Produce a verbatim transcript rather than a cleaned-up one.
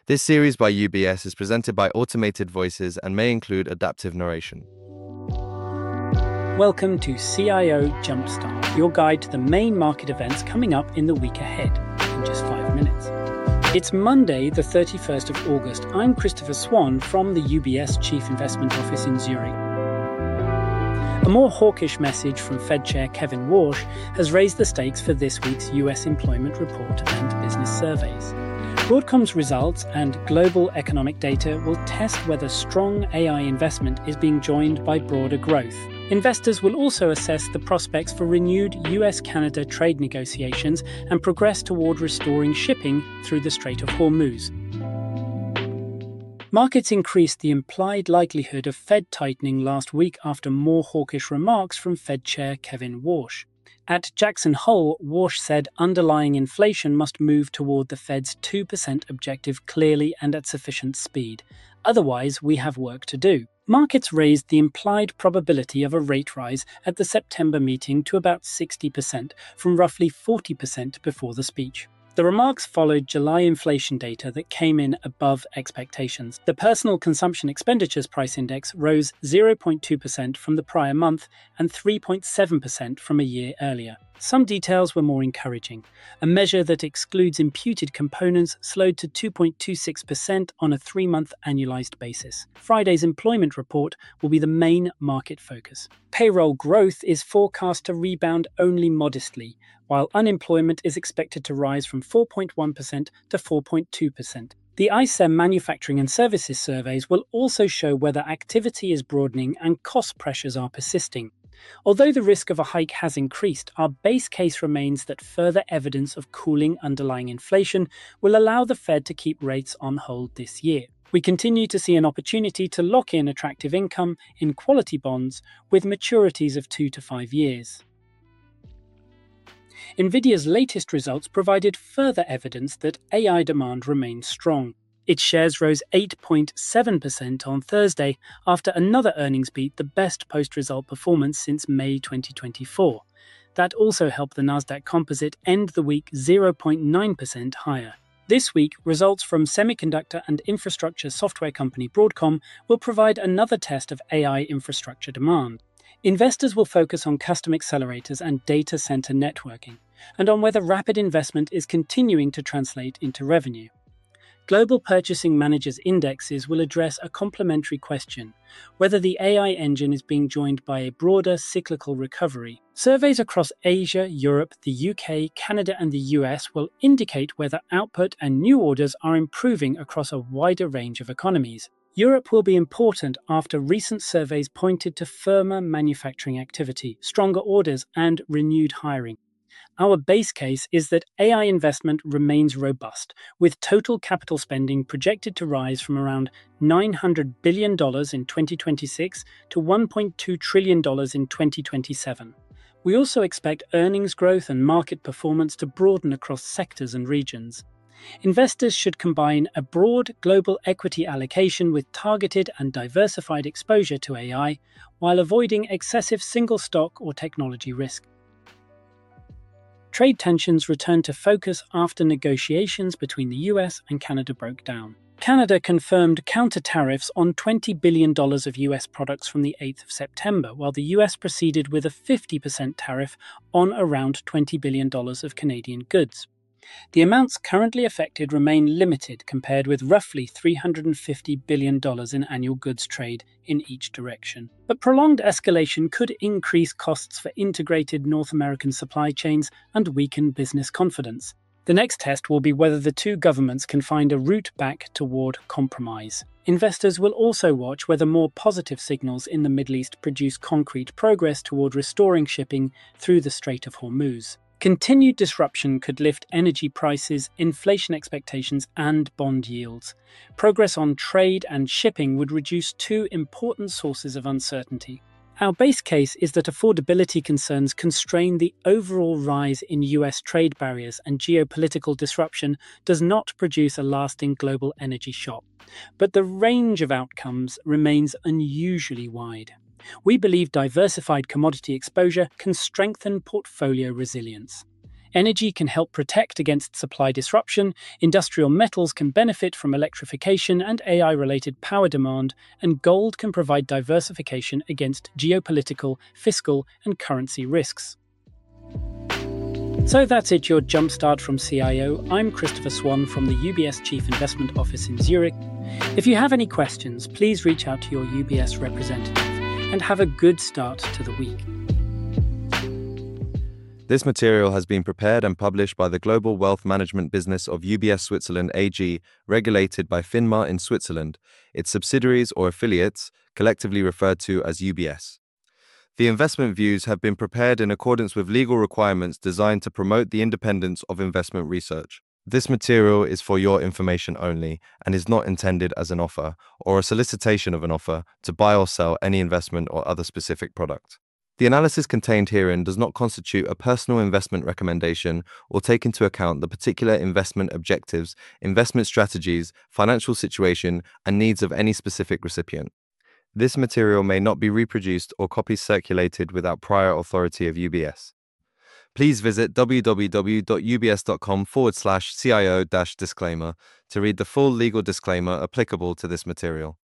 This series by U B S is presented by automated voices and may include adaptive narration. Welcome to C I O Jumpstart, your guide to the main market events coming up in the week ahead, in just five minutes. It's Monday, the thirty-first of August. I'm Christopher Swan from the U B S Chief Investment Office in Zurich. A more hawkish message from Fed Chair Kevin Warsh has raised the stakes for this week's U S employment report and business surveys. Broadcom's results and global economic data will test whether strong A I investment is being joined by broader growth. Investors will also assess the prospects for renewed U S Canada trade negotiations and progress toward restoring shipping through the Strait of Hormuz. Markets increased the implied likelihood of Fed tightening last week after more hawkish remarks from Fed Chair Kevin Warsh. At Jackson Hole, Warsh said underlying inflation must move toward the Fed's two percent objective clearly and at sufficient speed. Otherwise, we have work to do. Markets raised the implied probability of a rate rise at the September meeting to about sixty percent, from roughly forty percent before the speech. The remarks followed July inflation data that came in above expectations. The Personal Consumption Expenditures Price Index rose zero point two percent from the prior month and three point seven percent from a year earlier. Some details were more encouraging. A measure that excludes imputed components slowed to two point two six percent on a three-month annualized basis. Friday's employment report will be the main market focus. Payroll growth is forecast to rebound only modestly, while unemployment is expected to rise from four point one percent to four point two percent. The I S E M manufacturing and services surveys will also show whether activity is broadening and cost pressures are persisting. Although the risk of a hike has increased, our base case remains that further evidence of cooling underlying inflation will allow the Fed to keep rates on hold this year. We continue to see an opportunity to lock in attractive income in quality bonds with maturities of two to five years. Nvidia's latest results provided further evidence that A I demand remains strong. Its shares rose eight point seven percent on Thursday after another earnings beat, the best post-result performance since May twenty twenty-four. That also helped the Nasdaq Composite end the week zero point nine percent higher. This week, results from semiconductor and infrastructure software company Broadcom will provide another test of A I infrastructure demand. Investors will focus on custom accelerators and data center networking, and on whether rapid investment is continuing to translate into revenue. Global Purchasing Managers' Indexes will address a complementary question, whether the A I engine is being joined by a broader cyclical recovery. Surveys across Asia, Europe, the U K, Canada and the U S will indicate whether output and new orders are improving across a wider range of economies. Europe will be important after recent surveys pointed to firmer manufacturing activity, stronger orders and renewed hiring. Our base case is that A I investment remains robust, with total capital spending projected to rise from around nine hundred billion dollars in twenty twenty-six to one point two trillion dollars in twenty twenty-seven. We also expect earnings growth and market performance to broaden across sectors and regions. Investors should combine a broad global equity allocation with targeted and diversified exposure to A I, while avoiding excessive single stock or technology risk. Trade tensions returned to focus after negotiations between the U S and Canada broke down. Canada confirmed counter-tariffs on twenty billion dollars of U S products from the eighth of September, while the U S proceeded with a fifty percent tariff on around twenty billion dollars of Canadian goods. The amounts currently affected remain limited compared with roughly three hundred fifty billion dollars in annual goods trade in each direction. But prolonged escalation could increase costs for integrated North American supply chains and weaken business confidence. The next test will be whether the two governments can find a route back toward compromise. Investors will also watch whether more positive signals in the Middle East produce concrete progress toward restoring shipping through the Strait of Hormuz. Continued disruption could lift energy prices, inflation expectations, and bond yields. Progress on trade and shipping would reduce two important sources of uncertainty. Our base case is that affordability concerns constrain the overall rise in U S trade barriers, and geopolitical disruption does not produce a lasting global energy shock. But the range of outcomes remains unusually wide. We believe diversified commodity exposure can strengthen portfolio resilience. Energy can help protect against supply disruption, industrial metals can benefit from electrification and A I-related power demand, and gold can provide diversification against geopolitical, fiscal, and currency risks. So that's it, your jumpstart from C I O. I'm Christopher Swan from the U B S Chief Investment Office in Zurich. If you have any questions, please reach out to your U B S representative, and have a good start to the week. This material has been prepared and published by the Global Wealth Management Business of U B S Switzerland A G, regulated by FINMA in Switzerland, its subsidiaries or affiliates, collectively referred to as U B S. The investment views have been prepared in accordance with legal requirements designed to promote the independence of investment research. This material is for your information only and is not intended as an offer or a solicitation of an offer to buy or sell any investment or other specific product. The analysis contained herein does not constitute a personal investment recommendation or take into account the particular investment objectives, investment strategies, financial situation, and needs of any specific recipient. This material may not be reproduced or copies circulated without prior authority of U B S. Please visit www.ubs.com forward slash CIO dash disclaimer to read the full legal disclaimer applicable to this material.